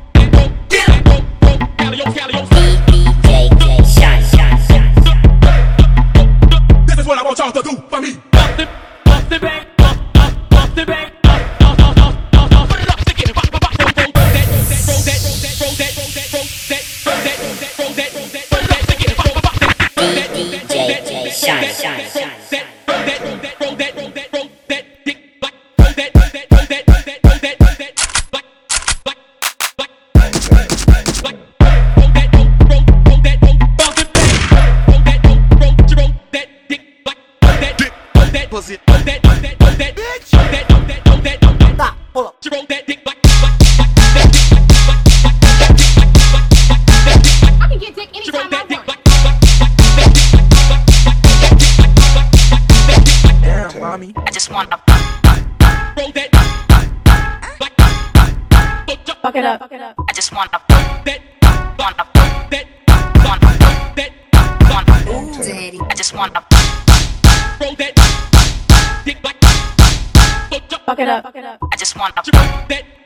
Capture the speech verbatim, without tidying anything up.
This is what I want y'all to do for me. Bust it, bust it back, bust, bust, bust it back. Shine, shine, shine. Pussy. Stop, hold up. I can get dick anytime I want. Damn, mommy. I just wanna Fuck it up. Fuck it up. I just wanna wanna wanna Ooh, daddy. I just wanna Fuck it up. Fuck it up. I just wanna